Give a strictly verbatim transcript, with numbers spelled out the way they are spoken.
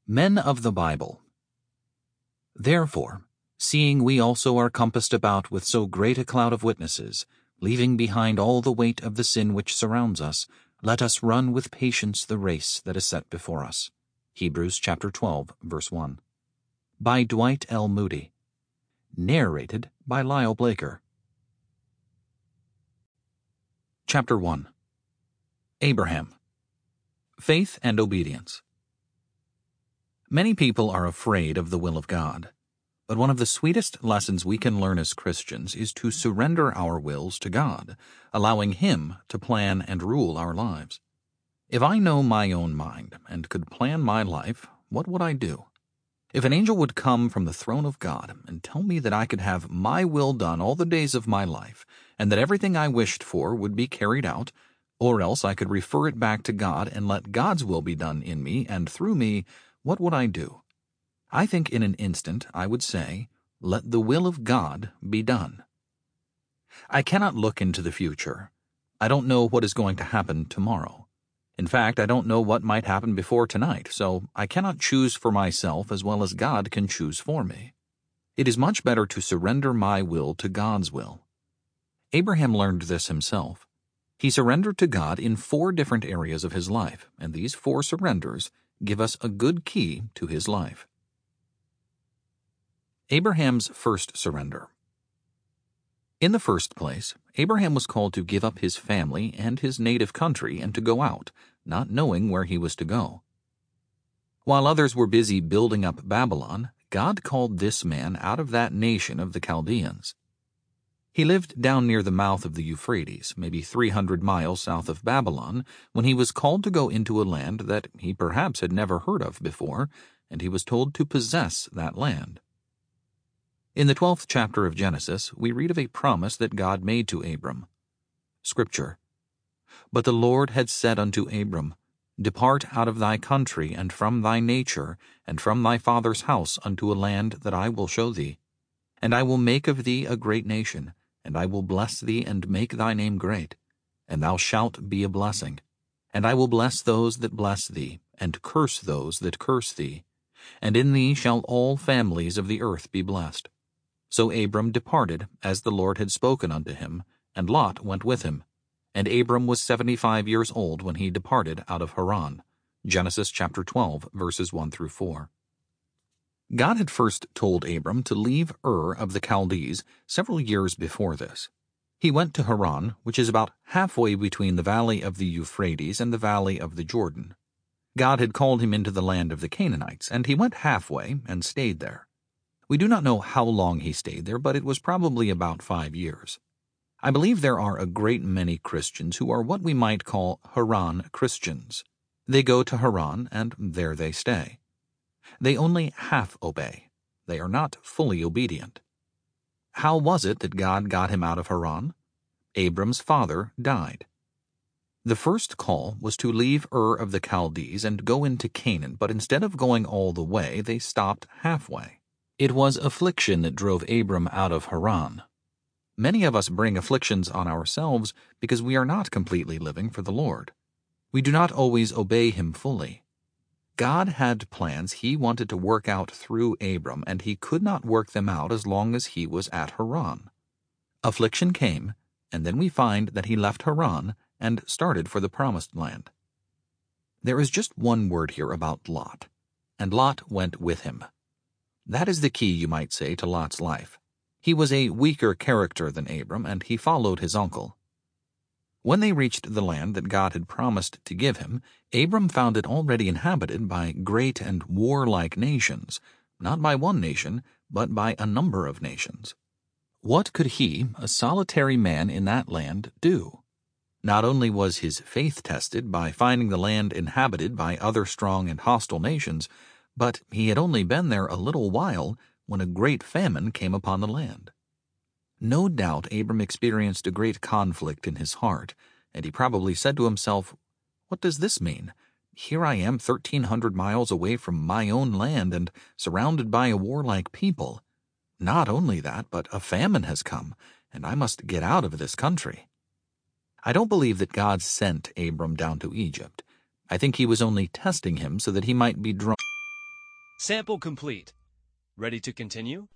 Men of the Bible. Therefore, seeing we also are compassed about with so great a cloud of witnesses, leaving behind all the weight of the sin which surrounds us, let us run with patience the race that is set before us. Hebrews chapter twelve, verse one. By Dwight L. Moody. Narrated by Lyle Blaker. Chapter one. Abraham. Faith and Obedience. Many people are afraid of the will of God, but one of the sweetest lessons we can learn as Christians is to surrender our wills to God, allowing Him to plan and rule our lives. If I know my own mind and could plan my life, what would I do? If an angel would come from the throne of God and tell me that I could have my will done all the days of my life, and that everything I wished for would be carried out, or else I could refer it back to God and let God's will be done in me and through me, what would I do? I think in an instant I would say, let the will of God be done. I cannot look into the future. I don't know what is going to happen tomorrow. In fact, I don't know what might happen before tonight, so I cannot choose for myself as well as God can choose for me. It is much better to surrender my will to God's will. Abraham learned this himself. He surrendered to God in four different areas of his life, and these four surrenders give us a good key to his life. Abraham's first surrender. In the first place, Abraham was called to give up his family and his native country and to go out, not knowing where he was to go. While others were busy building up Babylon, God called this man out of that nation of the Chaldeans. He lived down near the mouth of the Euphrates, maybe three hundred miles south of Babylon, when he was called to go into a land that he perhaps had never heard of before, and he was told to possess that land. In the twelfth chapter of Genesis, we read of a promise that God made to Abram. Scripture. But the Lord had said unto Abram, Depart out of thy country and from thy nature, and from thy father's house unto a land that I will show thee. And I will make of thee a great nation, and I will bless thee and make thy name great, and thou shalt be a blessing. And I will bless those that bless thee, and curse those that curse thee. And in thee shall all families of the earth be blessed. So Abram departed, as the Lord had spoken unto him, and Lot went with him. And Abram was seventy-five years old when he departed out of Haran. Genesis chapter twelve, verses one through four. God had first told Abram to leave Ur of the Chaldees several years before this. He went to Haran, which is about halfway between the valley of the Euphrates and the valley of the Jordan. God had called him into the land of the Canaanites, and he went halfway and stayed there. We do not know how long he stayed there, but it was probably about five years. I believe there are a great many Christians who are what we might call Haran Christians. They go to Haran, and there they stay. They only half obey. They are not fully obedient. How was it that God got him out of Haran? Abram's father died. The first call was to leave Ur of the Chaldees and go into Canaan, but instead of going all the way, they stopped halfway. It was affliction that drove Abram out of Haran. Many of us bring afflictions on ourselves because we are not completely living for the Lord. We do not always obey Him fully. God had plans He wanted to work out through Abram, and He could not work them out as long as he was at Haran. Affliction came, and then we find that he left Haran and started for the Promised Land. There is just one word here about Lot, and Lot went with him. That is the key, you might say, to Lot's life. He was a weaker character than Abram, and he followed his uncle. When they reached the land that God had promised to give him, Abram found it already inhabited by great and warlike nations, not by one nation, but by a number of nations. What could he, a solitary man in that land, do? Not only was his faith tested by finding the land inhabited by other strong and hostile nations, but he had only been there a little while when a great famine came upon the land. No doubt Abram experienced a great conflict in his heart, and he probably said to himself, What does this mean? Here I am thirteen hundred miles away from my own land and surrounded by a warlike people. Not only that, but a famine has come, and I must get out of this country. I don't believe that God sent Abram down to Egypt. I think He was only testing him so that he might be drawn. Sample complete. Ready to continue?